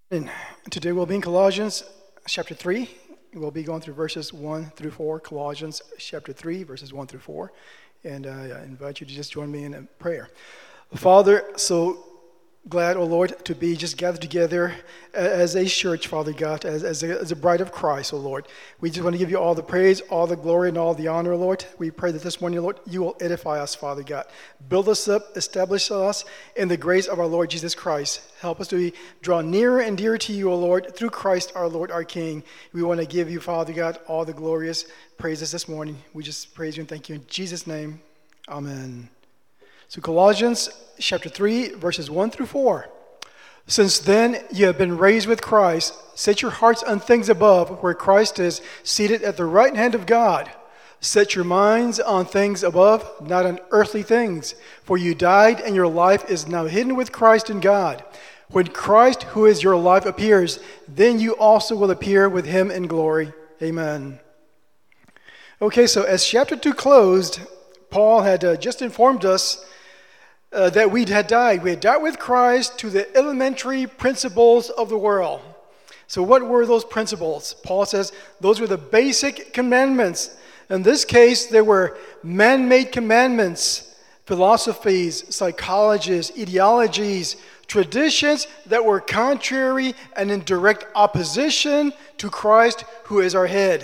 And today we'll be in Colossians chapter 3. We'll be going through verses 1 through 4. Colossians chapter 3, verses 1 through 4. And I invite you to just join me in a prayer. Father, so glad, oh Lord, to be just gathered together as a church, Father God, as a bride of Christ, oh Lord. We just want to give you all the praise, all the glory, and all the honor, Lord. We pray that this morning, Lord, you will edify us, Father God. Build us up, establish us in the grace of our Lord Jesus Christ. Help us to draw nearer and dearer to you, O Lord, through Christ our Lord, our King. We want to give you, Father God, all the glorious praises this morning. We just praise you and thank you in Jesus' name. Amen. So Colossians chapter 3, verses 1 through 4. Since then you have been raised with Christ. Set your hearts on things above, where Christ is seated at the right hand of God. Set your minds on things above, not on earthly things. For you died, and your life is now hidden with Christ in God. When Christ, who is your life, appears, then you also will appear with him in glory. Amen. Okay, so as chapter 2 closed, Paul had just informed us that we had died. We had died with Christ to the elementary principles of the world. So what were those principles? Paul says those were the basic commandments. In this case, there were man-made commandments, philosophies, psychologies, ideologies, traditions that were contrary and in direct opposition to Christ, who is our head.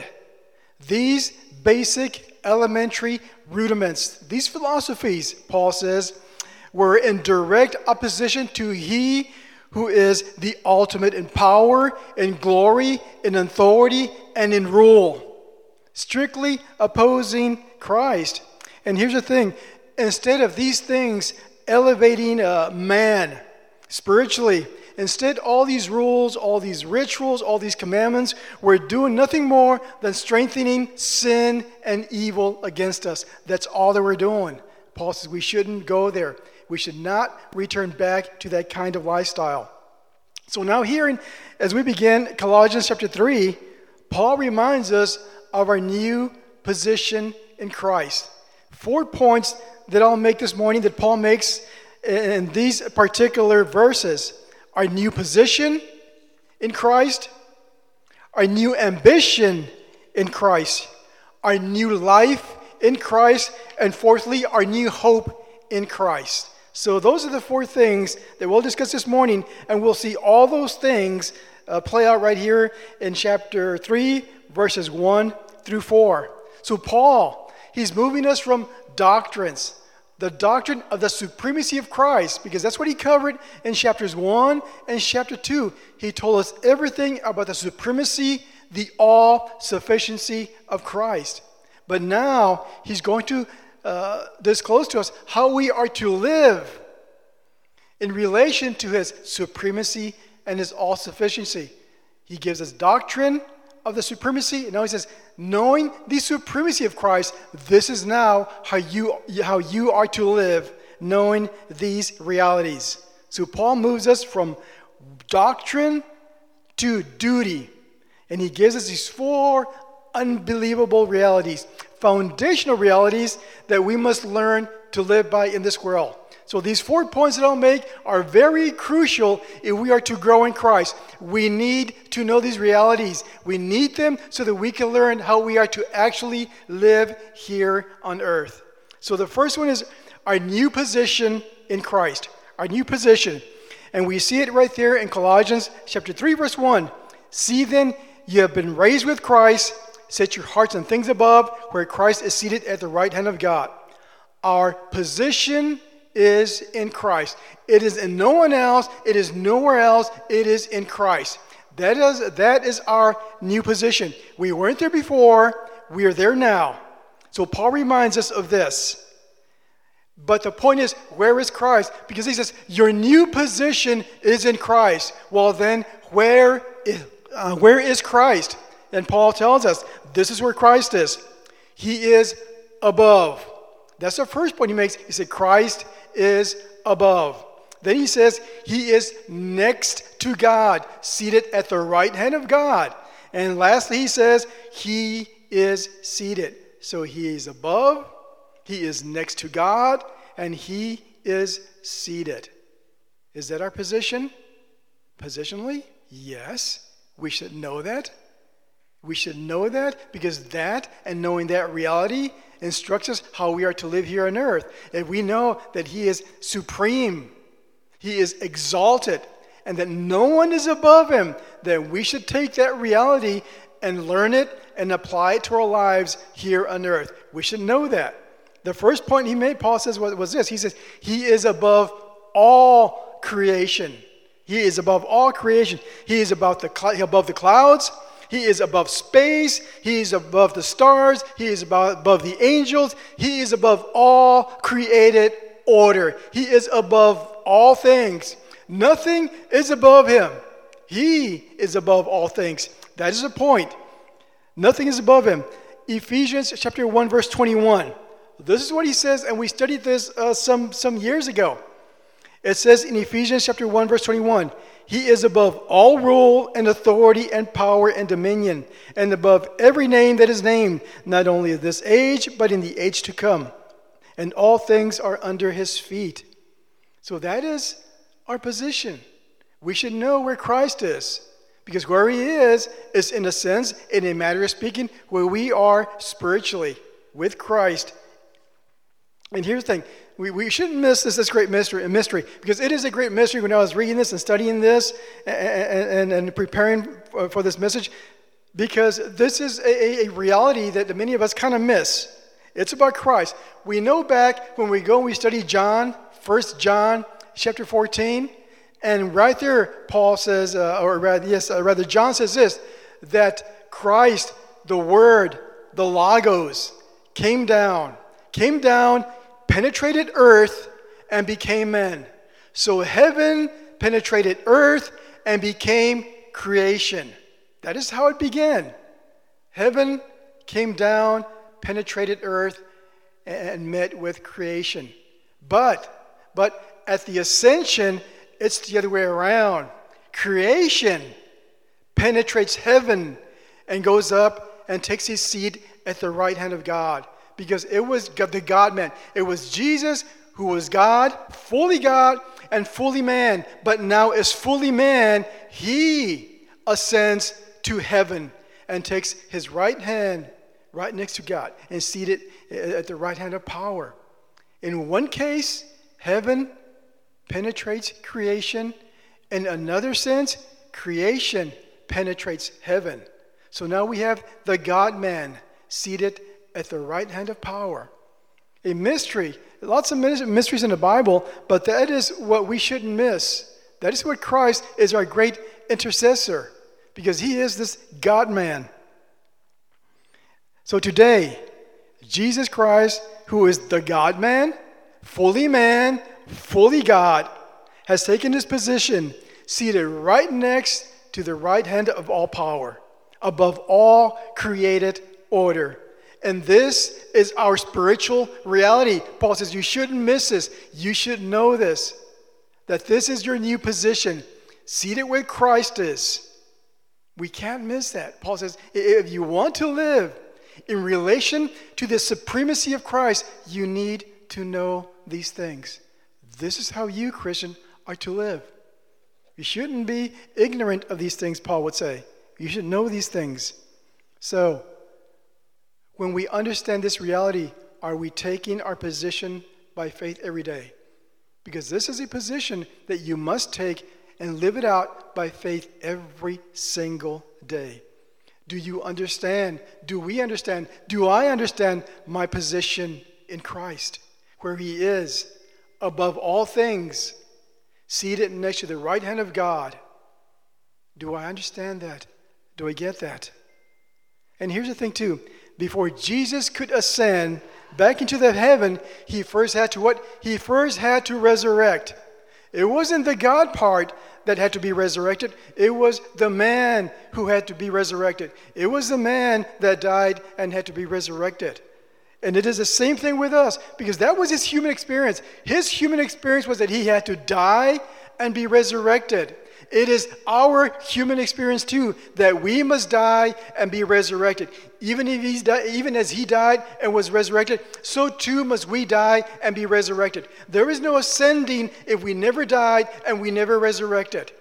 These basic, elementary rudiments, these philosophies, Paul says, were in direct opposition to he who is the ultimate in power, in glory, in authority, and in rule. Strictly opposing Christ. And here's the thing, instead of these things elevating man spiritually, instead all these rules, all these rituals, all these commandments were doing nothing more than strengthening sin and evil against us. That's all they were doing. Paul says we shouldn't go there. We should not return back to that kind of lifestyle. So now here, as we begin Colossians chapter 3, Paul reminds us of our new position in Christ. 4 points that I'll make this morning that Paul makes in these particular verses. Our new position in Christ, our new ambition in Christ, our new life in Christ, and fourthly, our new hope in Christ. So those are the 4 things that we'll discuss this morning, and we'll see all those things play out right here in chapter 3, verses 1 through 4. So Paul, he's moving us from doctrines, the doctrine of the supremacy of Christ, because that's what he covered in chapters 1 and chapter 2. He told us everything about the supremacy, the all-sufficiency of Christ. But now he's going to disclose to us how we are to live in relation to his supremacy and his all-sufficiency. He gives us doctrine of the supremacy, and now he says, knowing the supremacy of Christ, this is now how you are to live, knowing these realities. So Paul moves us from doctrine to duty, and he gives us these 4 unbelievable realities, foundational realities that we must learn to live by in this world. So these 4 points that I'll make are very crucial if we are to grow in Christ. We need to know these realities. We need them so that we can learn how we are to actually live here on earth. So the first one is our new position in Christ. Our new position. And we see it right there in Colossians chapter 3, verse 1. See then, you have been raised with Christ. Set your hearts on things above, where Christ is seated at the right hand of God. Our position is in Christ. It is in no one else. It is nowhere else. It is in Christ. That is our new position. We weren't there before. We are there now. So Paul reminds us of this. But the point is, where is Christ? Because he says, your new position is in Christ. Well then, where is Christ? And Paul tells us, this is where Christ is. He is above. That's the first point he makes. He said, Christ is above. Then he says, he is next to God, seated at the right hand of God. And lastly, he says, he is seated. So he is above, he is next to God, and he is seated. Is that our position? Positionally? Yes, we should know that. We should know that because that and knowing that reality instructs us how we are to live here on earth. If we know that he is supreme, he is exalted, and that no one is above him, then we should take that reality and learn it and apply it to our lives here on earth. We should know that. The first point he made, Paul says, was this. He says, he is above all creation. He is above all creation. He is above the clouds. He is above space. He is above the stars. He is above the angels. He is above all created order. He is above all things. Nothing is above him. He is above all things. That is the point. Nothing is above him. Ephesians chapter 1, verse 21. This is what he says, and we studied this some years ago. It says in Ephesians chapter 1, verse 21, he is above all rule and authority and power and dominion, and above every name that is named, not only in this age, but in the age to come. And all things are under his feet. So that is our position. We should know where Christ is. Because where he is in a sense, in a matter of speaking, where we are spiritually with Christ. And here's the thing. We shouldn't miss this great mystery, because it is a great mystery. When I was reading this and studying this and preparing for this message, because this is a reality that many of us kind of miss. It's about Christ. We know back when we go and we study John, 1 John chapter 14, and right there Paul says, John says this, that Christ, the Word, the Logos, came down, penetrated earth, and became man. So heaven penetrated earth and became creation. That is how it began. Heaven came down, penetrated earth, and met with creation. But at the ascension, it's the other way around. Creation penetrates heaven and goes up and takes his seat at the right hand of God. Because it was the God-man. It was Jesus who was God and fully man. But now as fully man, he ascends to heaven and takes his right hand right next to God and seated at the right hand of power. In one case, heaven penetrates creation. In another sense, creation penetrates heaven. So now we have the God-man seated at the right hand of power. A mystery. Lots of mysteries in the Bible, but that is what we shouldn't miss. That is what Christ is, our great intercessor, because he is this God-man. So today, Jesus Christ, who is the God-man, fully man, fully God, has taken his position, seated right next to the right hand of all power, above all created order. And this is our spiritual reality. Paul says you shouldn't miss this. You should know this. That this is your new position. Seated where Christ is. We can't miss that. Paul says if you want to live in relation to the supremacy of Christ, you need to know these things. This is how you, Christian, are to live. You shouldn't be ignorant of these things, Paul would say. You should know these things. So, when we understand this reality, are we taking our position by faith every day? Because this is a position that you must take and live it out by faith every single day. Do you understand? Do we understand? Do I understand my position in Christ, where he is above all things, seated next to the right hand of God? Do I understand that? Do I get that? And here's the thing too. Before Jesus could ascend back into that heaven, he first had to what? He first had to resurrect. It wasn't the God part that had to be resurrected. It was the man who had to be resurrected. It was the man that died and had to be resurrected. And it is the same thing with us, because that was his human experience. His human experience was that he had to die and be resurrected. It is our human experience too, that we must die and be resurrected. Even as he died and was resurrected, so too must we die and be resurrected. There is no ascending if we never died and we never resurrected.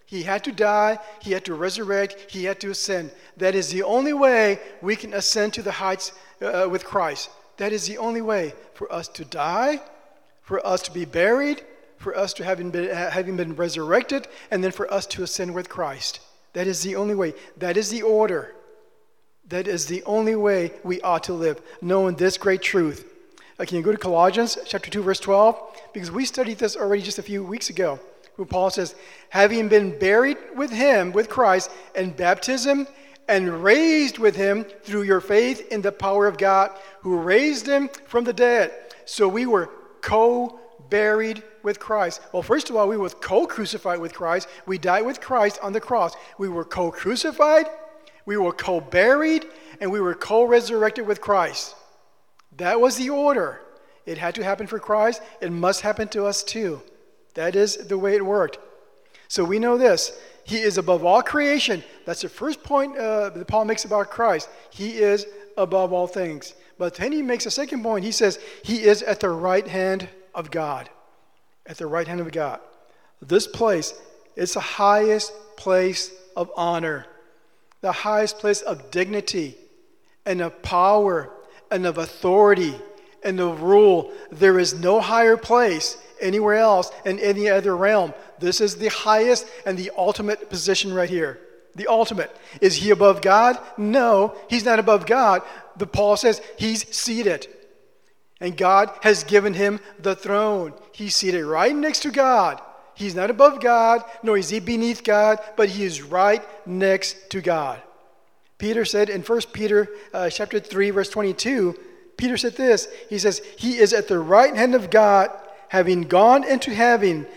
He had to die, he had to resurrect, he had to ascend. That is the only way we can ascend to the heights with Christ. That is the only way for us to die, for us to be buried, for us to having been resurrected, and then for us to ascend with Christ. That is the only way. That is the order. That is the only way we ought to live, knowing this great truth. Can you go to Colossians chapter 2, verse 12? Because we studied this already just a few weeks ago, where Paul says, having been buried with him, with Christ, in baptism, and raised with him through your faith in the power of God, who raised him from the dead. So we were co-buried with Christ. Well, first of all, we were co-crucified with Christ. We died with Christ on the cross. We were co-crucified, we were co-buried, and we were co-resurrected with Christ. That was the order. It had to happen for Christ. It must happen to us too. That is the way it worked. So we know this. He is above all creation. That's the first point that Paul makes about Christ. He is above all things. But then he makes a second point. He says he is at the right hand of God. At the right hand of God. This place is the highest place of honor, the highest place of dignity and of power and of authority and of rule. There is no higher place anywhere else in any other realm. This is the highest and the ultimate position right here. The ultimate. Is he above God? No, he's not above God. Paul says he's seated. And God has given him the throne. He's seated right next to God. He's not above God, nor is he beneath God, but he is right next to God. Peter said in 1 Peter chapter 3, verse 22, Peter said this. He says, he is at the right hand of God, having gone into heaven,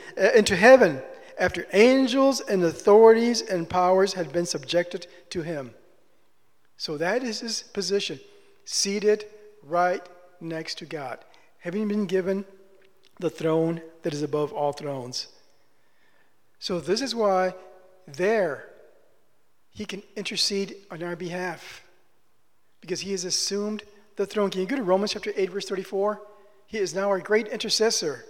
after angels and authorities and powers had been subjected to him. So that is his position, seated right next to God, having been given the throne that is above all thrones. So this is why there he can intercede on our behalf, because he has assumed the throne. Can you go to Romans chapter 8, verse 34? He is now our great intercessor.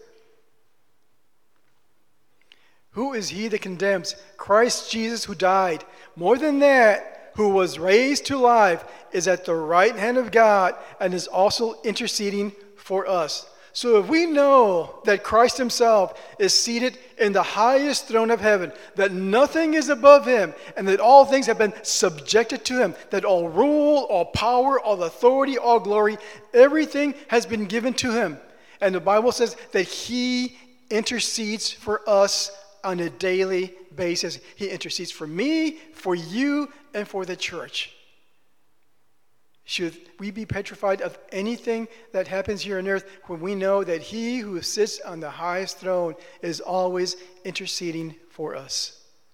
Who is he that condemns? Christ Jesus, who died. More than that, who was raised to life, is at the right hand of God and is also interceding for us. So if we know that Christ himself is seated in the highest throne of heaven, that nothing is above him, and that all things have been subjected to him, that all rule, all power, all authority, all glory, everything has been given to him. And the Bible says that he intercedes for us on a daily basis. He intercedes for me, for you, and for the church. Should we be petrified of anything that happens here on earth when we know that he who sits on the highest throne is always interceding for us?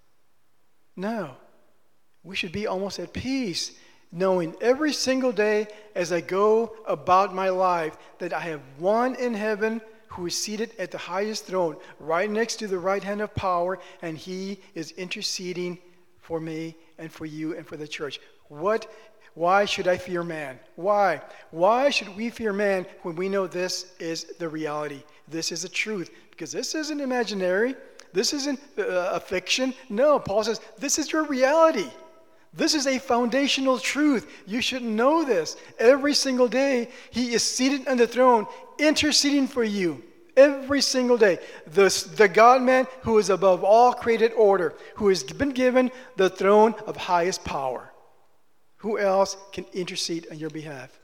No. We should be almost at peace, knowing every single day as I go about my life that I have one in heaven who is seated at the highest throne, right next to the right hand of power, and he is interceding for me and for you and for the church. Why should I fear man? Why? Why should we fear man when we know this is the reality? This is the truth. Because this isn't imaginary. This isn't a fiction. No, Paul says this is your reality. This is a foundational truth. You should know this. Every single day, he is seated on the throne, interceding for you. Every single day. The God-man who is above all created order, who has been given the throne of highest power. Who else can intercede on your behalf?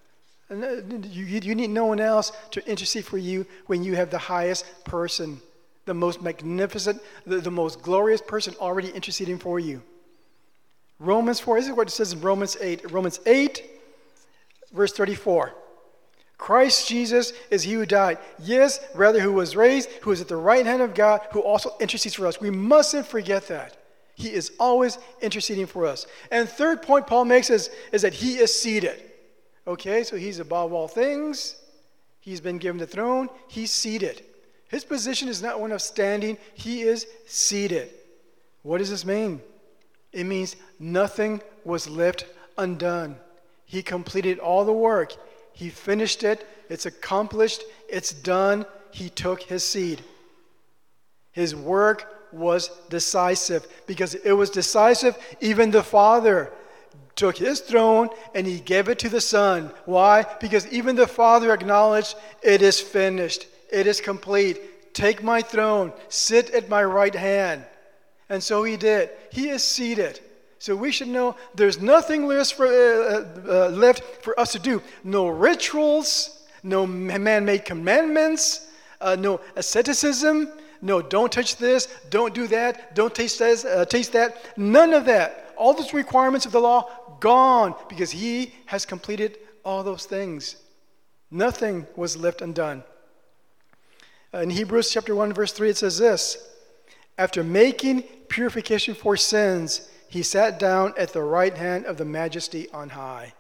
You need no one else to intercede for you when you have the highest person, the most magnificent, the most glorious person already interceding for you. Romans 4, this is what it says in Romans 8. Romans 8, verse 34. Christ Jesus is he who died. Yes, rather who was raised, who is at the right hand of God, who also intercedes for us. We mustn't forget that. He is always interceding for us. And third point Paul makes is that he is seated. Okay, so he's above all things. He's been given the throne. He's seated. His position is not one of standing. He is seated. What does this mean? It means nothing was left undone. He completed all the work. He finished it. It's accomplished. It's done. He took his seat. His work was decisive. Because it was decisive, even the Father took his throne and he gave it to the Son. Why? Because even the Father acknowledged, it is finished. It is complete. Take my throne. Sit at my right hand. And so he did. He is seated. So we should know there's nothing left for us to do. No rituals, no man-made commandments, no asceticism, no don't touch this, don't do that, don't taste that. None of that. All those requirements of the law, gone, because he has completed all those things. Nothing was left undone. In Hebrews chapter 1, verse 3, it says this: after making purification for sins, he sat down at the right hand of the Majesty on high.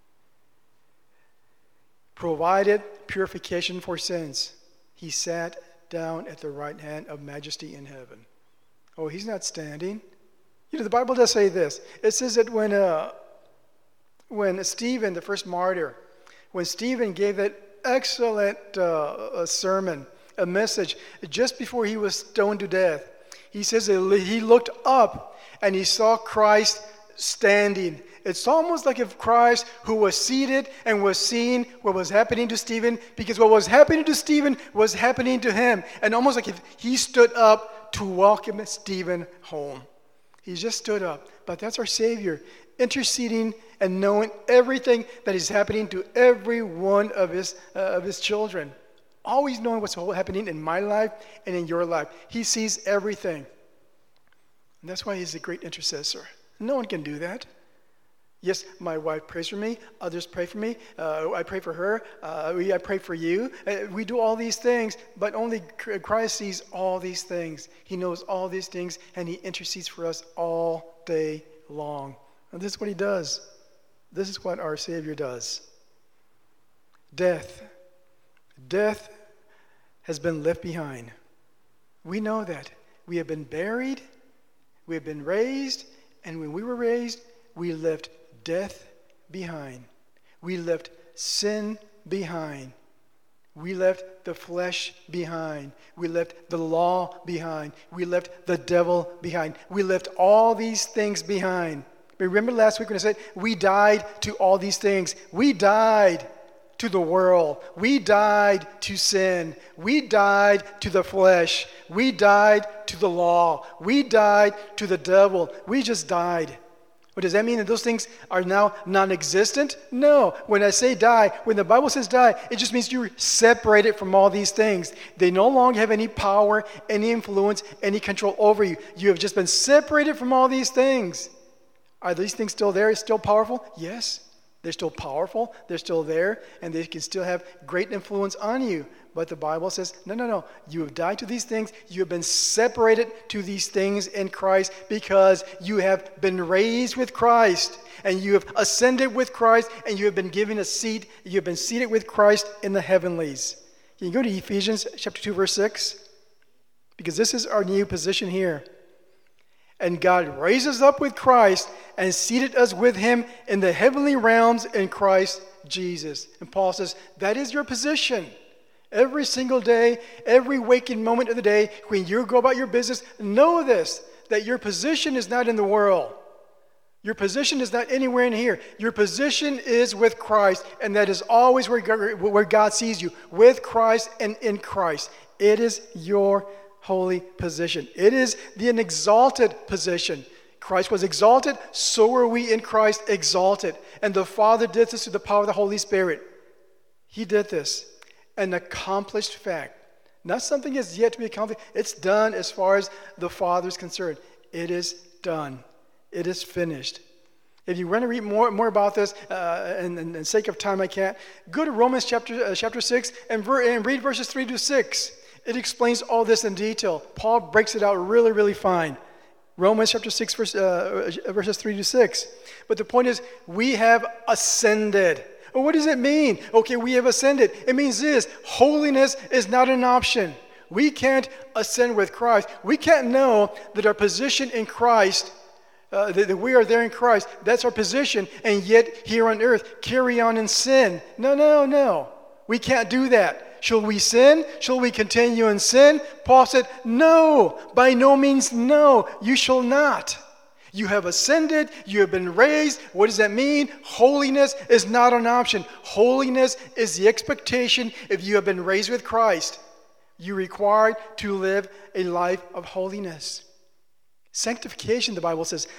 Provided purification for sins, he sat down at the right hand of Majesty in heaven. Oh, he's not standing. You know, the Bible does say this. It says that when Stephen, the first martyr, when Stephen gave that excellent sermon, a message, just before he was stoned to death, he says that he looked up and he saw Christ standing. It's almost like if Christ, who was seated and was seeing what was happening to Stephen, because what was happening to Stephen was happening to him. And almost like if he stood up to welcome Stephen home. He just stood up. But that's our Savior, interceding and knowing everything that is happening to every one of his children. Always knowing what's happening in my life and in your life. He sees everything. And that's why he's a great intercessor. No one can do that. Yes, my wife prays for me. Others pray for me. I pray for her. I pray for you. We do all these things, but only Christ sees all these things. He knows all these things, and he intercedes for us all day long. And this is what he does. This is what our Savior does. Death has been left behind. We know that. We have been buried. We have been raised. And when we were raised, we left death behind. We left sin behind. We left the flesh behind. We left the law behind. We left the devil behind. We left all these things behind. Remember last week when I said we died to all these things. We died to the world. We died to sin. We died to the flesh. We died to the law. We died to the devil. We just died. But does that mean that those things are now non-existent? No. When I say die, when the Bible says die, it just means you're separated from all these things. They no longer have any power, any influence, any control over you. You have just been separated from all these things. Are these things still there, still powerful? Yes. They're still powerful, they're still there, and they can still have great influence on you. But the Bible says, no. You have died to these things. You have been separated to these things in Christ because you have been raised with Christ, and you have ascended with Christ, and you have been given a seat. You have been seated with Christ in the heavenlies. Can you go to Ephesians chapter 2, verse 6? Because this is our new position here. And God raised us up with Christ and seated us with him in the heavenly realms in Christ Jesus. And Paul says, that is your position. Every single day, every waking moment of the day, when you go about your business, know this, that your position is not in the world. Your position is not anywhere in here. Your position is with Christ, and that is always where God sees you, with Christ and in Christ. It is your holy position. It is an exalted position. Christ was exalted, so are we in Christ exalted. And the Father did this through the power of the Holy Spirit. He did this. An accomplished fact. Not something that's yet to be accomplished. It's done as far as the Father is concerned. It is done. It is finished. If you want to read more about this, and for sake of time I can't, go to Romans chapter 6 and read verses 3 to 6. It explains all this in detail. Paul breaks it out really, really fine. Romans chapter 6, verses 3 to 6. But the point is, we have ascended. Well, what does it mean? Okay, we have ascended. It means this: holiness is not an option. We can't ascend with Christ. We can't know that our position in Christ, that we are there in Christ, that's our position, and yet here on earth, carry on in sin. No. We can't do that. Shall we sin? Shall we continue in sin? Paul said, no, by no means no, you shall not. You have ascended, you have been raised. What does that mean? Holiness is not an option. Holiness is the expectation if you have been raised with Christ. You're required to live a life of holiness. Sanctification, the Bible says.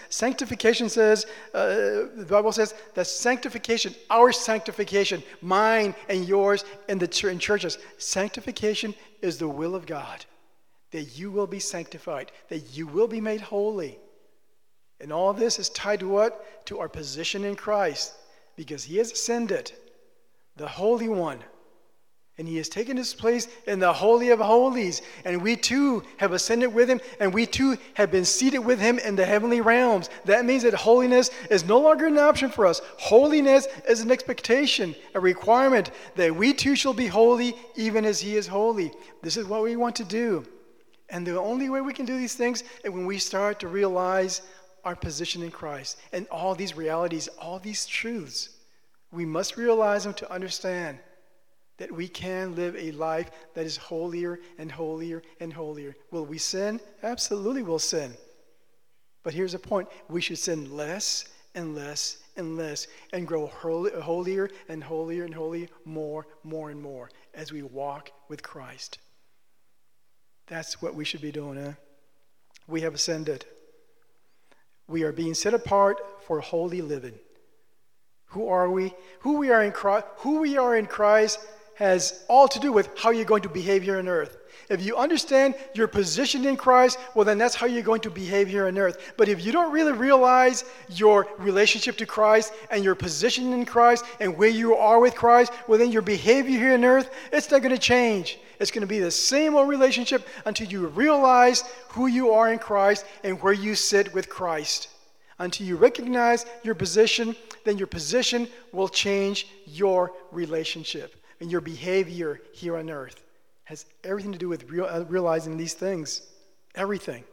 The Bible says that sanctification, our sanctification, mine and yours in churches, sanctification is the will of God. That you will be sanctified, that you will be made holy. And all this is tied to what? To our position in Christ. Because he has ascended, the Holy One. And he has taken his place in the Holy of Holies. And we too have ascended with him. And we too have been seated with him in the heavenly realms. That means that holiness is no longer an option for us. Holiness is an expectation, a requirement that we too shall be holy even as he is holy. This is what we want to do. And the only way we can do these things is when we start to realize our position in Christ and all these realities, all these truths. We must realize them to understand that we can live a life that is holier and holier and holier. Will we sin? Absolutely we'll sin. But here's the point. We should sin less and less and less and grow holier and holier and holier, more and more as we walk with Christ. That's what we should be doing. We have ascended. We are being set apart for holy living. Who are we? Who we are in Christ has all to do with how you're going to behave here on earth. If you understand your position in Christ, well, then that's how you're going to behave here on earth. But if you don't really realize your relationship to Christ and your position in Christ and where you are with Christ, well, then your behavior here on earth, it's not going to change. It's going to be the same old relationship until you realize who you are in Christ and where you sit with Christ. Until you recognize your position, then your position will change your relationship. And your behavior here on earth has everything to do with realizing these things. Everything.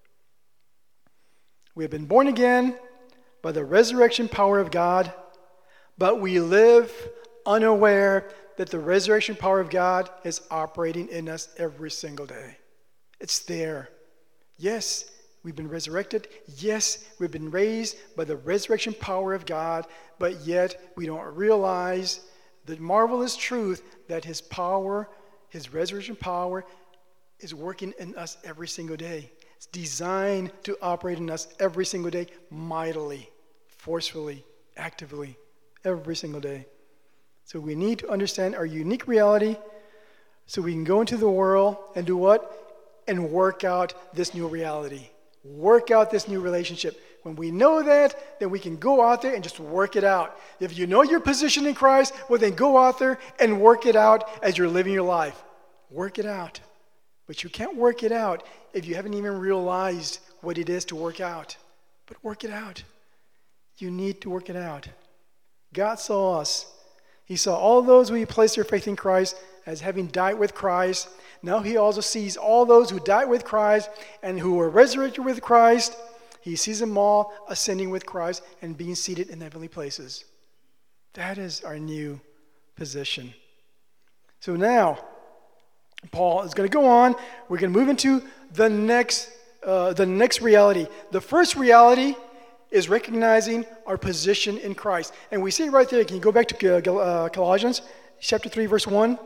We have been born again by the resurrection power of God, but we live unaware that the resurrection power of God is operating in us every single day. It's there. Yes, we've been resurrected. Yes, we've been raised by the resurrection power of God, but yet we don't realize the marvelous truth that his power, his resurrection power, is working in us every single day. It's designed to operate in us every single day, mightily, forcefully, actively, every single day. So we need to understand our unique reality so we can go into the world and do what? And work out this new reality. Work out this new relationship. When we know that, then we can go out there and just work it out. If you know your position in Christ, well, then go out there and work it out as you're living your life. Work it out. But you can't work it out if you haven't even realized what it is to work out. But work it out. You need to work it out. God saw us. He saw all those who placed their faith in Christ as having died with Christ. Now he also sees all those who died with Christ and who were resurrected with Christ. He sees them all ascending with Christ and being seated in heavenly places. That is our new position. So now, Paul is going to go on. We're going to move into the next reality. The first reality is recognizing our position in Christ. And we see it right there. Can you go back to Colossians chapter 3, verse 1?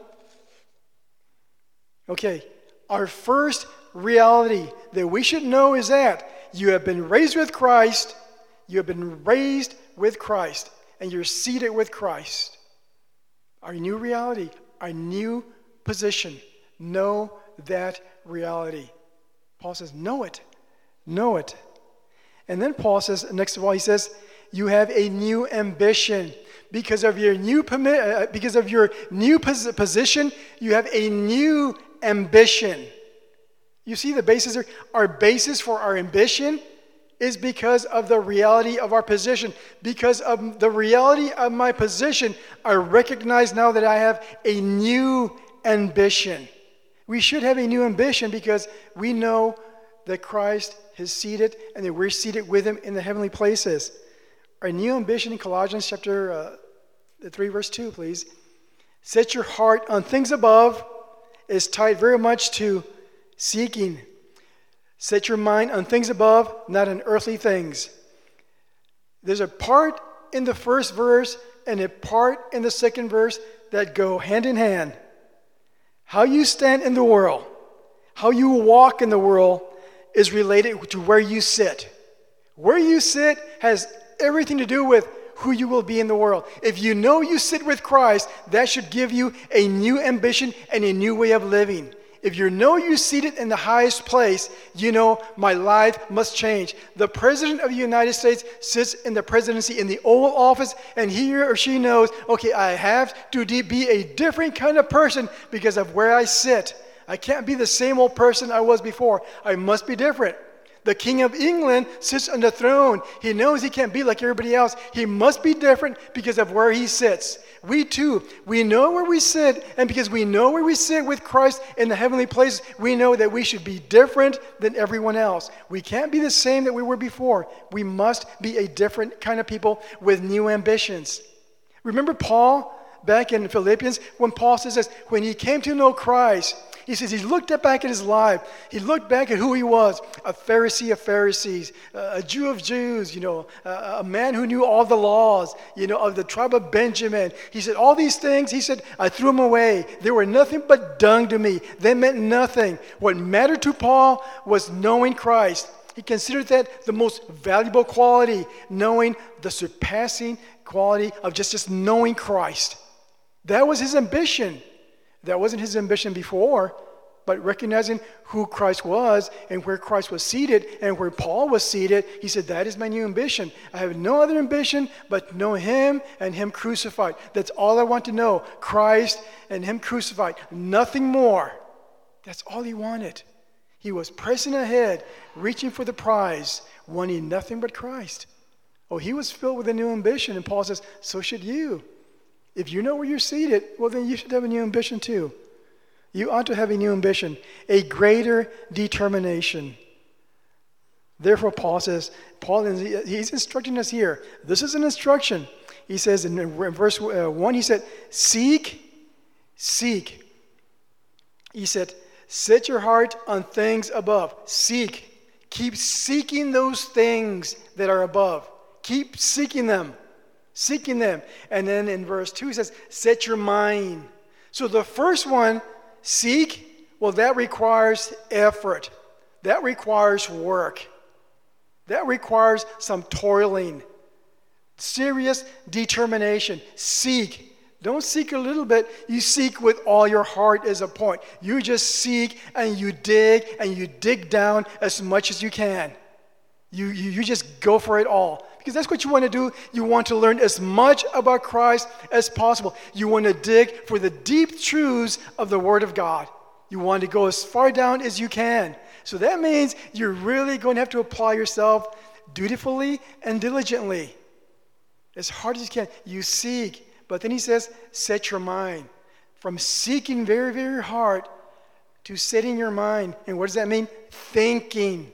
Okay. Our first reality that we should know is that you have been raised with Christ. You have been raised with Christ. And you're seated with Christ. Our new reality, our new position. Know that reality. Paul says, know it. Know it. And then Paul says, next of all, he says, you have a new ambition. Because of your new position, you have a new ambition. You see the basis there? Our basis for our ambition is because of the reality of our position. Because of the reality of my position, I recognize now that I have a new ambition. We should have a new ambition because we know that Christ is seated and that we're seated with him in the heavenly places. Our new ambition in Colossians chapter 3, verse 2, please. Set your heart on things above is tied very much to seeking. Set your mind on things above, not on earthly things. There's a part in the first verse and a part in the second verse that go hand in hand. How you stand in the world, how you walk in the world is related to where you sit. Where you sit has everything to do with who you will be in the world. If you know you sit with Christ, that should give you a new ambition and a new way of living. If you know you're seated in the highest place, you know my life must change. The President of the United States sits in the presidency in the Oval Office, and he or she knows, okay, I have to be a different kind of person because of where I sit. I can't be the same old person I was before. I must be different. The King of England sits on the throne. He knows he can't be like everybody else. He must be different because of where he sits. We too, we know where we sit, and because we know where we sit with Christ in the heavenly places, we know that we should be different than everyone else. We can't be the same that we were before. We must be a different kind of people with new ambitions. Remember Paul back in Philippians when Paul says this, when he came to know Christ, he says he looked back at his life. He looked back at who he was, a Pharisee of Pharisees, a Jew of Jews, a man who knew all the laws, of the tribe of Benjamin. He said, all these things, he said, I threw them away. They were nothing but dung to me. They meant nothing. What mattered to Paul was knowing Christ. He considered that the most valuable quality, knowing the surpassing quality of just knowing Christ. That was his ambition. That wasn't his ambition before, but recognizing who Christ was and where Christ was seated and where Paul was seated, he said, that is my new ambition. I have no other ambition but know him and him crucified. That's all I want to know, Christ and him crucified. Nothing more. That's all he wanted. He was pressing ahead, reaching for the prize, wanting nothing but Christ. Oh, he was filled with a new ambition, and Paul says, so should you. If you know where you're seated, well, then you should have a new ambition too. You ought to have a new ambition, a greater determination. Therefore, he's instructing us here. This is an instruction. He says in verse 1, he said, seek. He said, set your heart on things above. Seek. Keep seeking those things that are above. Keep seeking them. And then in verse 2 he says, set your mind. So the first one, seek, well, that requires effort. That requires work. That requires some toiling. Serious determination. Seek. Don't seek a little bit. You seek with all your heart as a point. You just seek and you dig down as much as you can. You just go for it all. Because that's what you want to do. You want to learn as much about Christ as possible. You want to dig for the deep truths of the Word of God. You want to go as far down as you can. So that means you're really going to have to apply yourself dutifully and diligently. As hard as you can. You seek. But then he says, set your mind. From seeking very, very hard to setting your mind. And what does that mean? Thinking.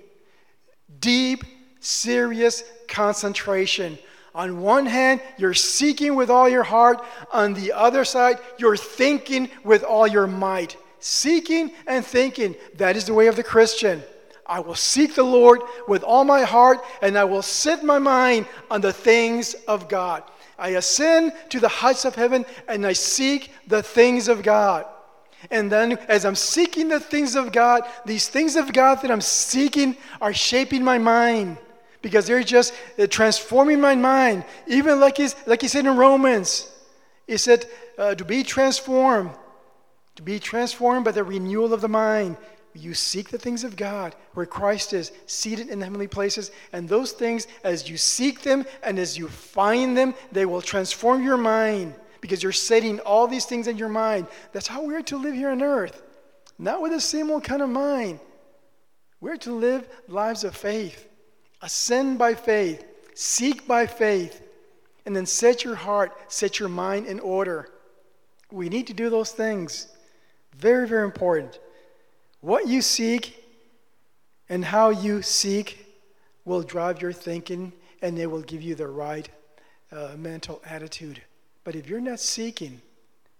Deep, serious concentration. On one hand, you're seeking with all your heart. On the other side, you're thinking with all your might. Seeking and thinking. That is the way of the Christian. I will seek the Lord with all my heart, and I will set my mind on the things of God. I ascend to the heights of heaven, and I seek the things of God. And then as I'm seeking the things of God, these things of God that I'm seeking are shaping my mind. Because they're just transforming my mind. Even like he said in Romans. He said to be transformed. To be transformed by the renewal of the mind. You seek the things of God where Christ is seated in the heavenly places. And those things, as you seek them and as you find them, they will transform your mind. Because you're setting all these things in your mind. That's how we're to live here on earth. Not with the same old kind of mind. We're to live lives of faith. Ascend by faith. Seek by faith. And then set your heart, set your mind in order. We need to do those things. Very, very important. What you seek and how you seek will drive your thinking, and they will give you the right mental attitude. But if you're not seeking,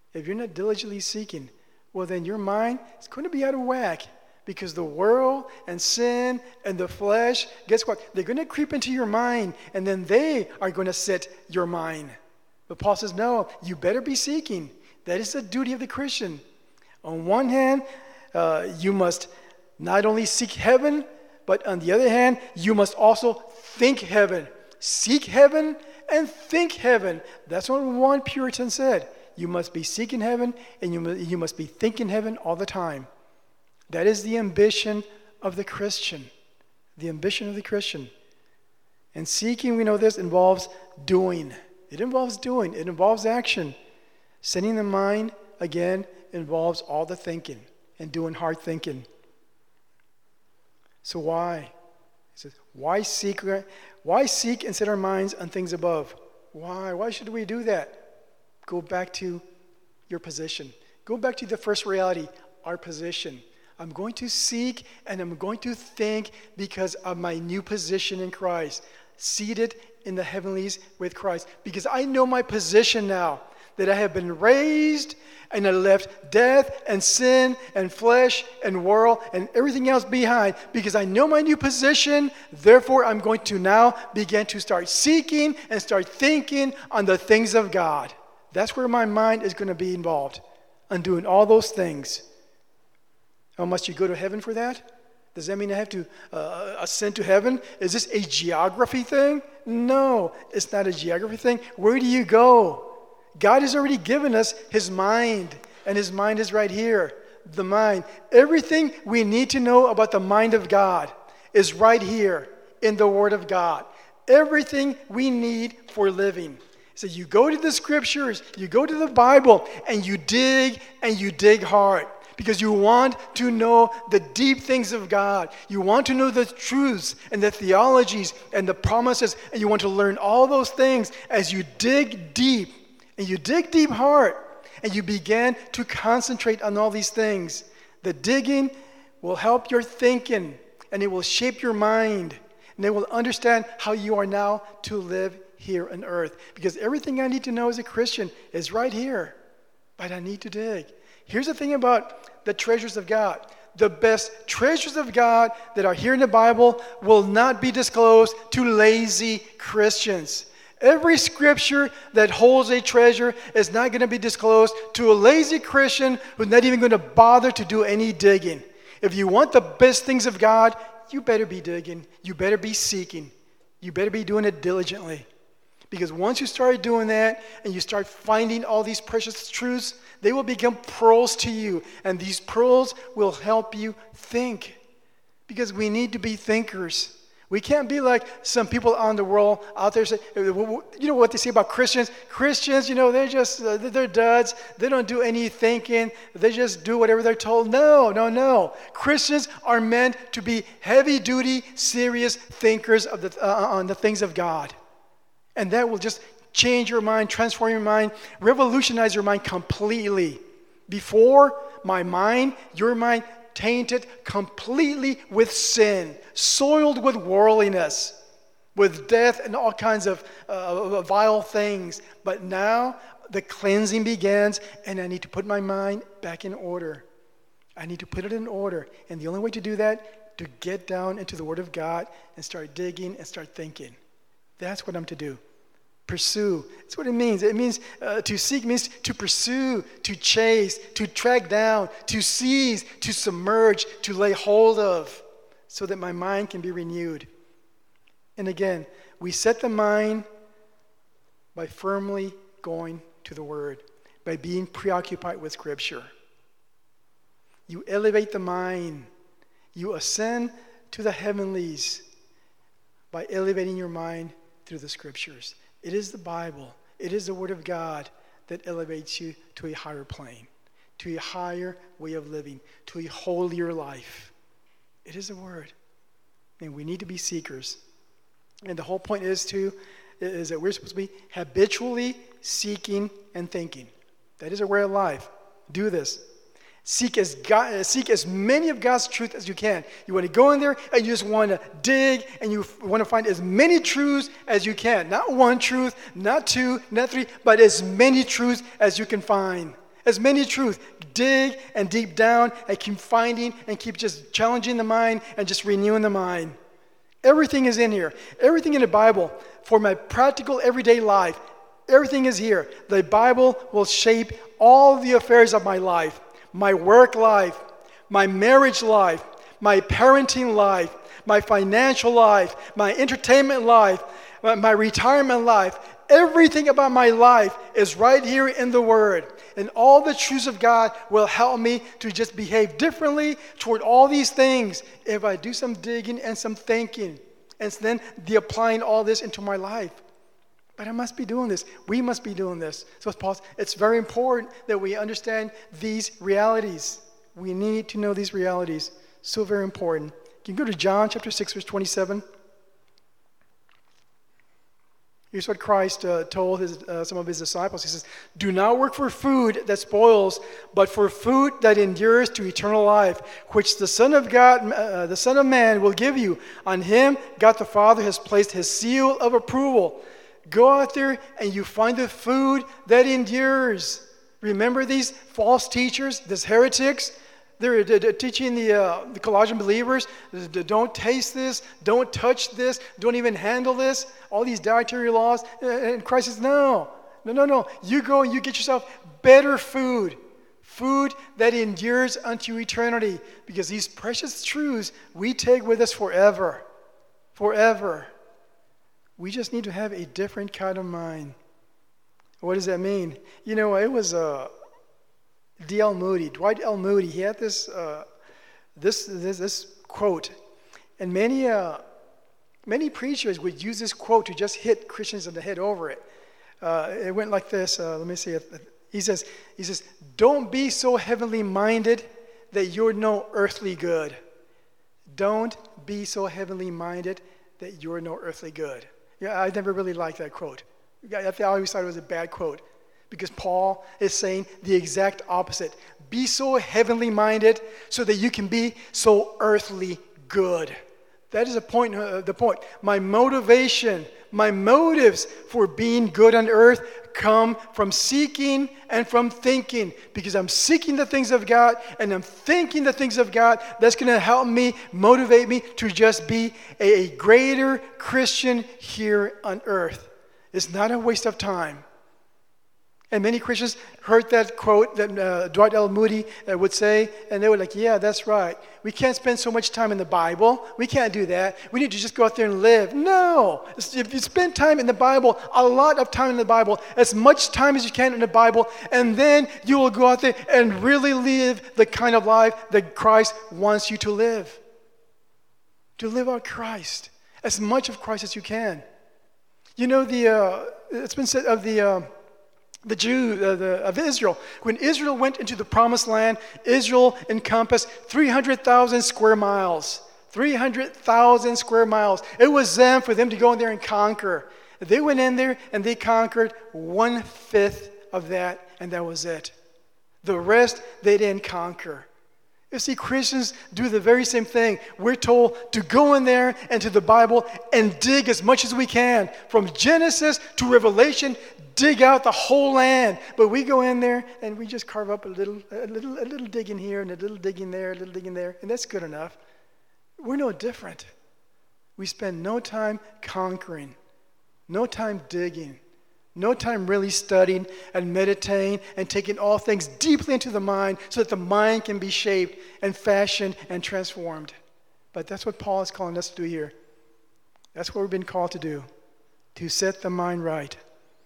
if you're not diligently seeking, well, then your mind is going to be out of whack, because the world and sin and the flesh, guess what? They're going to creep into your mind, and then they are going to set your mind. But Paul says, no, you better be seeking. That is the duty of the Christian. On one hand, you must not only seek heaven, but on the other hand, you must also think heaven. Seek heaven and think heaven. That's what one Puritan said. You must be seeking heaven, and you must be thinking heaven all the time. That is the ambition of the Christian. The ambition of the Christian. And seeking, we know this, involves doing. It involves doing. It involves action. Setting the mind, again, involves all the thinking and doing hard thinking. So why? He says, why seek and set our minds on things above? Why? Why should we do that? Go back to your position. Go back to the first reality, our position. I'm going to seek and I'm going to think because of my new position in Christ, seated in the heavenlies with Christ. Because I know my position now, that I have been raised and I left death and sin and flesh and world and everything else behind. Because I know my new position, therefore I'm going to now begin to start seeking and start thinking on the things of God. That's where my mind is going to be involved, on doing all those things. Oh, must you go to heaven for that? Does that mean I have to ascend to heaven? Is this a geography thing? No, it's not a geography thing. Where do you go? God has already given us His mind, and His mind is right here, the mind. Everything we need to know about the mind of God is right here in the Word of God. Everything we need for living. So you go to the Scriptures, you go to the Bible, and you dig hard. Because you want to know the deep things of God. You want to know the truths and the theologies and the promises. And you want to learn all those things as you dig deep. And you dig deep hard. And you begin to concentrate on all these things. The digging will help your thinking. And it will shape your mind. And it will understand how you are now to live here on earth. Because everything I need to know as a Christian is right here. But I need to dig. Here's the thing about the treasures of God. The best treasures of God that are here in the Bible will not be disclosed to lazy Christians. Every scripture that holds a treasure is not going to be disclosed to a lazy Christian who's not even going to bother to do any digging. If you want the best things of God, you better be digging. You better be seeking. You better be doing it diligently. Because once you start doing that and you start finding all these precious truths, they will become pearls to you. And these pearls will help you think. Because we need to be thinkers. We can't be like some people on the world out there say, you know what they say about Christians? Christians, they're duds. They don't do any thinking. They just do whatever they're told. No. Christians are meant to be heavy-duty, serious thinkers on the things of God. And that will just change your mind, transform your mind, revolutionize your mind completely. Before, my mind, your mind, tainted completely with sin, soiled with worldliness, with death and all kinds of vile things. But now, the cleansing begins, and I need to put my mind back in order. I need to put it in order. And the only way to do that, to get down into the Word of God and start digging and start thinking. That's what I'm to do. Pursue. That's what it means. It means to seek means to pursue, to chase, to track down, to seize, to submerge, to lay hold of, so that my mind can be renewed. And again, we set the mind by firmly going to the Word, by being preoccupied with Scripture. You elevate the mind. You ascend to the heavenlies by elevating your mind through the Scriptures. It is the Bible, it is the Word of God that elevates you to a higher plane, to a higher way of living, to a holier life. It is the Word. And we need to be seekers. And the whole point is that we're supposed to be habitually seeking and thinking. That is a way of life. Do this. Seek as many of God's truth as you can. You want to go in there and you just want to dig and you want to find as many truths as you can. Not one truth, not two, not three, but as many truths as you can find. as many truths. Dig and deep down and keep finding and keep just challenging the mind and just renewing the mind. Everything is in here. Everything in the Bible for my practical everyday life. Everything is here. The Bible will shape all the affairs of my life, my work life, my marriage life, my parenting life, my financial life, my entertainment life, my retirement life. Everything about my life is right here in the Word. And all the truths of God will help me to just behave differently toward all these things if I do some digging and some thinking. And then applying all this into my life. But I must be doing this. We must be doing this. So it's very important that we understand these realities. We need to know these realities. So very important. You can go to John chapter 6, verse 27. Here's what Christ told some of his disciples. He says, "Do not work for food that spoils, but for food that endures to eternal life, which the Son of God, the Son of Man, will give you. On him, God the Father has placed his seal of approval." Go out there and you find the food that endures. Remember these false teachers, these heretics? They're teaching the Colossian believers, don't taste this, don't touch this, don't even handle this, all these dietary laws. And Christ says, no. You go and you get yourself better food that endures unto eternity. Because these precious truths we take with us forever. We just need to have a different kind of mind. What does that mean? You know, it was Dwight L. Moody. He had this quote, and many preachers would use this quote to just hit Christians in the head over it. It went like this. Let me see it. He says, "Don't be so heavenly minded that you're no earthly good." Don't be so heavenly minded that you're no earthly good. Yeah, I never really liked that quote. I always thought it was a bad quote. Because Paul is saying the exact opposite. Be so heavenly minded so that you can be so earthly good. That is the point. My motivation, my motives for being good on earth come from seeking and from thinking. Because I'm seeking the things of God and I'm thinking the things of God. That's going to help me, motivate me to just be a greater Christian here on earth. It's not a waste of time. And many Christians heard that quote that Dwight L. Moody would say, and they were like, yeah, that's right. We can't spend so much time in the Bible. We can't do that. We need to just go out there and live. No. If you spend time in the Bible, a lot of time in the Bible, as much time as you can in the Bible, and then you will go out there and really live the kind of life that Christ wants you to live. To live out Christ. As much of Christ as you can. You know, it's been said of the Jews of Israel. When Israel went into the promised land, Israel encompassed 300,000 square miles. 300,000 square miles. It was for them to go in there and conquer. They went in there and they conquered 1/5 of that, and that was it. The rest, they didn't conquer. You see, Christians do the very same thing. We're told to go in there and to the Bible and dig as much as we can. From Genesis to Revelation, dig out the whole land. But we go in there and we just carve up a little digging here and a little digging there, a little digging there, and that's good enough. We're no different. We spend no time conquering, no time digging, no time really studying and meditating and taking all things deeply into the mind so that the mind can be shaped and fashioned and transformed. But that's what Paul is calling us to do here. That's what we've been called to do, to set the mind right.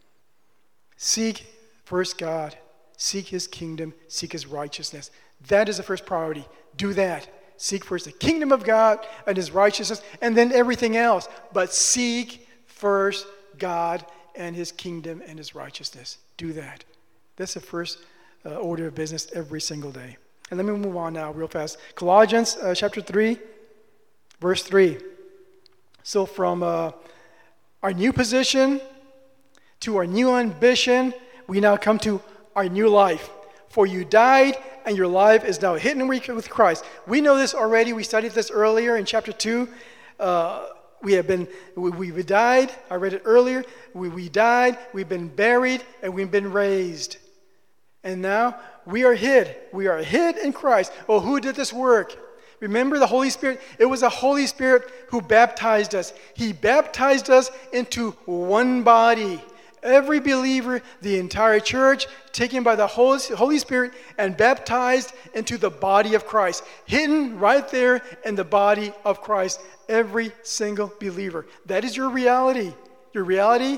Seek first God. Seek his kingdom. Seek his righteousness. That is the first priority. Do that. Seek first the kingdom of God and his righteousness, and then everything else. But seek first God and his kingdom and his righteousness. Do that. That's the first order of business every single day. And let me move on now real fast. Colossians chapter 3, verse 3. So from our new position to our new ambition, we now come to our new life. For you died, and your life is now hidden with Christ. We know this already. We studied this earlier in chapter 2. We've died. I read it earlier. We died, we've been buried, and we've been raised. And now We are hid. We are hid in Christ. Oh, who did this work? Remember the Holy Spirit? It was the Holy Spirit who baptized us. He baptized us into one body. Every believer, the entire church, taken by the Holy Spirit and baptized into the body of Christ. Hidden right there in the body of Christ. Every single believer. That is your reality. Your reality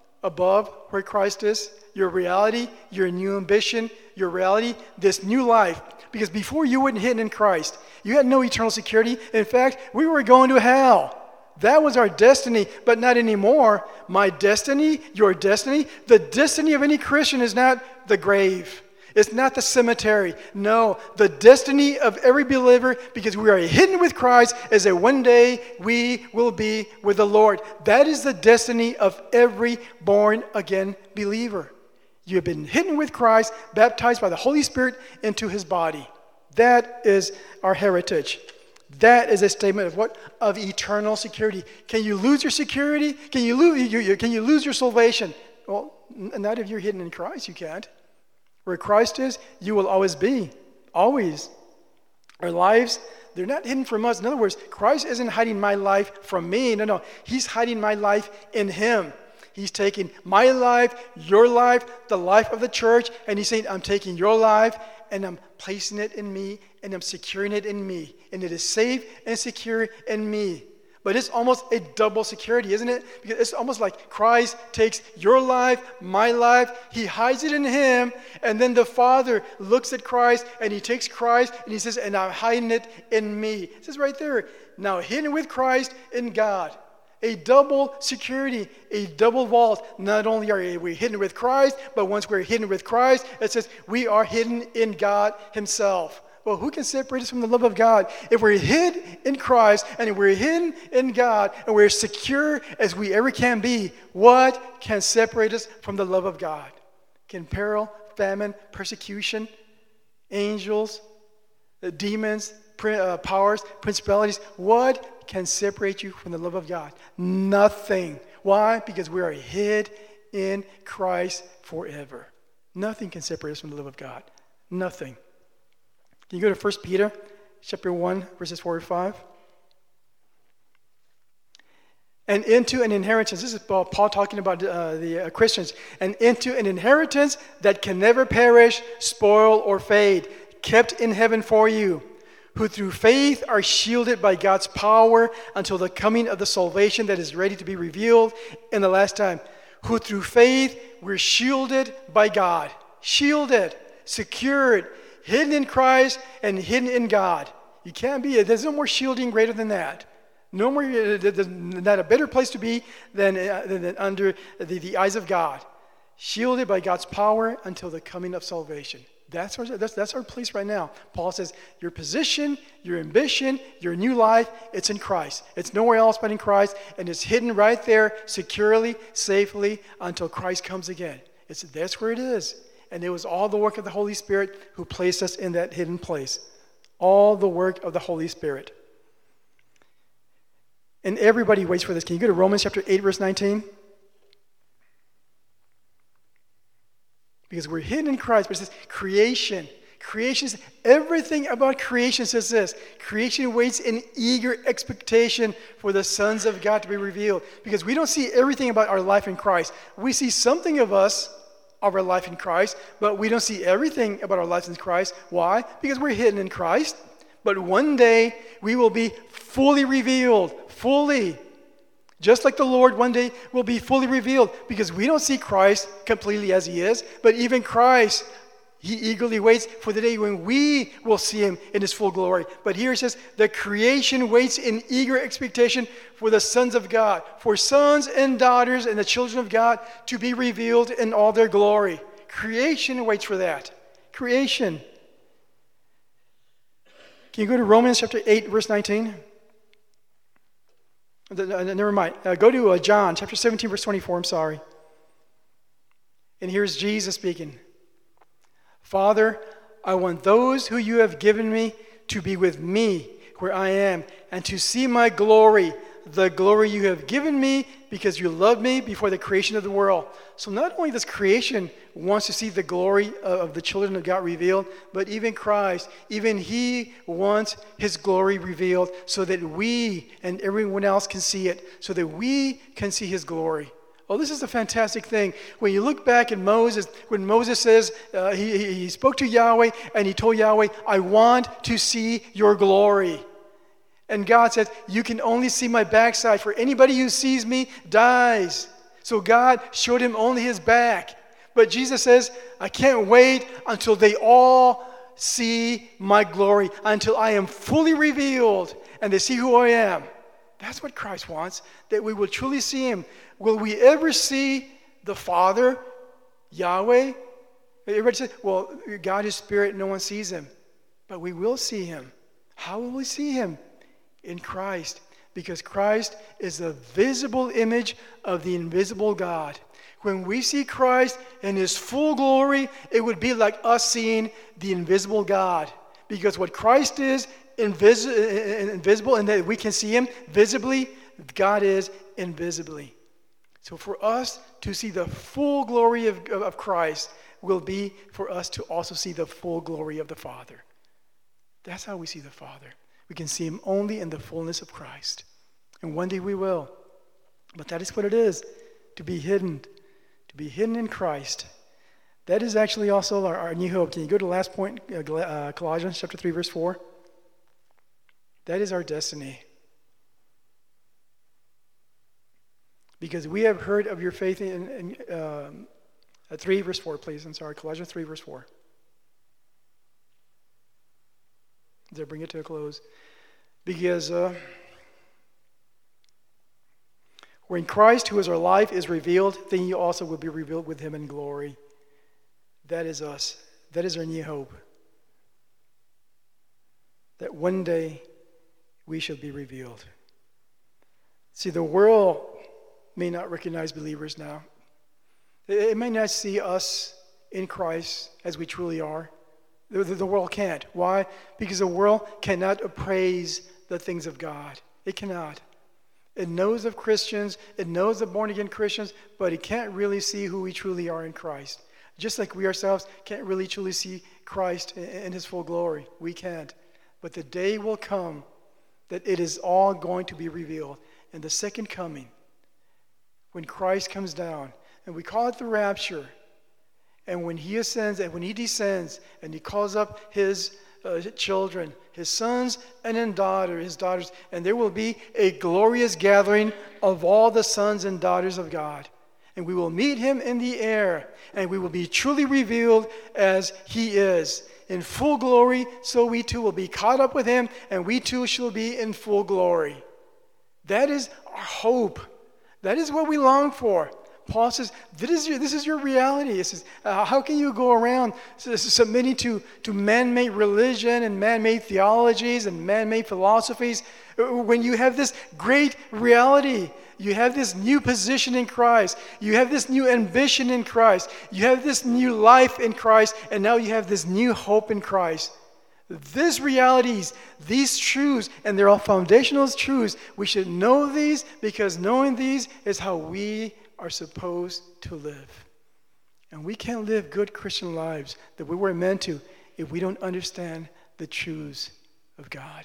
above where Christ is. Your reality, your new ambition. Your reality, this new life. Because before you weren't hidden in Christ. You had no eternal security. In fact, we were going to hell. That was our destiny, but not anymore. My destiny, your destiny, the destiny of any Christian is not the grave. It's not the cemetery. No, the destiny of every believer, because we are hidden with Christ, is that one day we will be with the Lord. That is the destiny of every born-again believer. You have been hidden with Christ, baptized by the Holy Spirit into his body. That is our heritage. That is a statement of what? Of eternal security. Can you lose your security? Can you lose your salvation? Well, not if you're hidden in Christ, you can't. Where Christ is, you will always be. Always. Our lives, they're not hidden from us. In other words, Christ isn't hiding my life from me. No. He's hiding my life in him. He's taking my life, your life, the life of the church, and he's saying, I'm taking your life and I'm placing it in me and I'm securing it in me. And it is safe and secure in me. But it's almost a double security, isn't it? Because it's almost like Christ takes your life, my life, he hides it in him, and then the Father looks at Christ and he takes Christ and he says, and I'm hiding it in me. It says right there, now hidden with Christ in God. A double security, a double vault. Not only are we hidden with Christ, but once we're hidden with Christ, it says we are hidden in God himself. Well, who can separate us from the love of God? If we're hid in Christ and we're hidden in God and we're secure as we ever can be, what can separate us from the love of God? Can peril, famine, persecution, angels, demons, powers, principalities, what can separate you from the love of God? Nothing. Why? Because we are hid in Christ forever. Nothing can separate us from the love of God. Nothing. Can you go to 1 Peter chapter 1, verses 4 to 5? And into an inheritance. This is Paul talking about the Christians. And into an inheritance that can never perish, spoil, or fade, kept in heaven for you, who through faith are shielded by God's power until the coming of the salvation that is ready to be revealed in the last time. Who through faith we're shielded by God. Shielded, secured, hidden in Christ and hidden in God. You can't be. There's no more shielding greater than that. No more. There's not a better place to be than under the eyes of God. Shielded by God's power until the coming of salvation. That's our place right now. Paul says, your position, your ambition, your new life, it's in Christ. It's nowhere else but in Christ, and it's hidden right there securely, safely, until Christ comes again. That's where it is. And it was all the work of the Holy Spirit who placed us in that hidden place. All the work of the Holy Spirit. And everybody waits for this. Can you go to Romans chapter 8, verse 19? Because we're hidden in Christ. But it says creation. Creation, everything about creation says this. Creation waits in eager expectation for the sons of God to be revealed. Because we don't see everything about our life in Christ. We see something of us, of our life in Christ, but we don't see everything about our lives in Christ. Why? Because we're hidden in Christ. But one day we will be fully revealed. Fully. Just like the Lord one day will be fully revealed. Because we don't see Christ completely as he is, but even Christ, he eagerly waits for the day when we will see him in his full glory. But here it says, the creation waits in eager expectation for the sons of God, for sons and daughters and the children of God to be revealed in all their glory. Creation waits for that. Creation. Can you go to Romans chapter 8, verse 19? Never mind. Go to John chapter 17, verse 24. I'm sorry. And here's Jesus speaking. Father, I want those who you have given me to be with me where I am, and to see my glory, the glory you have given me because you loved me before the creation of the world. So not only does creation wants to see the glory of the children of God revealed, but even Christ, even he wants his glory revealed so that we and everyone else can see it, so that we can see his glory. Oh, this is a fantastic thing. When you look back at Moses, when Moses says, he spoke to Yahweh and he told Yahweh, I want to see your glory. And God says, you can only see my backside, for anybody who sees me dies. So God showed him only his back. But Jesus says, I can't wait until they all see my glory, until I am fully revealed and they see who I am. That's what Christ wants, that we will truly see him. Will we ever see the Father, Yahweh? Everybody says, well, God is spirit, no one sees him. But we will see him. How will we see him? In Christ. Because Christ is the visible image of the invisible God. When we see Christ in his full glory, it would be like us seeing the invisible God. Because what Christ is invisible, and that we can see him visibly, God is invisibly. So for us to see the full glory of Christ will be for us to also see the full glory of the Father. That's how we see the Father. We can see him only in the fullness of Christ. And one day we will. But that is what it is, to be hidden in Christ. That is actually also our new hope. Can you go to the last point, Colossians chapter 3, verse 4? That is our destiny. Because we have heard of your faith in 3 verse 4, please. I'm sorry, Colossians 3 verse 4. As I bring it to a close. Because when Christ, who is our life, is revealed, then you also will be revealed with him in glory. That is us. That is our new hope. That one day we shall be revealed. See, the world may not recognize believers now. It may not see us in Christ as we truly are. The world can't. Why? Because the world cannot appraise the things of God. It cannot. It knows of Christians, it knows of born-again Christians, but it can't really see who we truly are in Christ. Just like we ourselves can't really truly see Christ in his full glory. We can't. But the day will come that it is all going to be revealed. In the second coming, when Christ comes down, and we call it the rapture, and when he ascends and when he descends and he calls up his children, his sons and his daughters, and there will be a glorious gathering of all the sons and daughters of God. And we will meet him in the air, and we will be truly revealed as he is. In full glory, so we too will be caught up with him, and we too shall be in full glory. That is our hope. That is what we long for. Paul says, this is your reality. He says, how can you go around submitting to man-made religion and man-made theologies and man-made philosophies when you have this great reality? You have this new position in Christ. You have this new ambition in Christ. You have this new life in Christ. And now you have this new hope in Christ. These realities, these truths, and they're all foundational truths. We should know these because knowing these is how we are supposed to live. And we can't live good Christian lives that we were meant to if we don't understand the truths of God.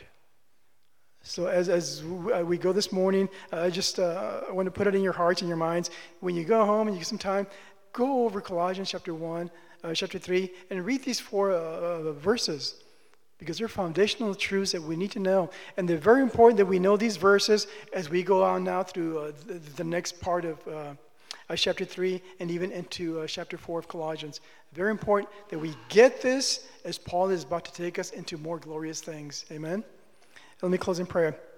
So as we go this morning, I just want to put it in your hearts and your minds. When you go home and you get some time, go over Colossians chapter 1, chapter 3, and read these 4 verses. Because they're foundational truths that we need to know. And they're very important that we know these verses as we go on now through the next part of chapter 3 and even into chapter 4 of Colossians. Very important that we get this as Paul is about to take us into more glorious things. Amen? Let me close in prayer.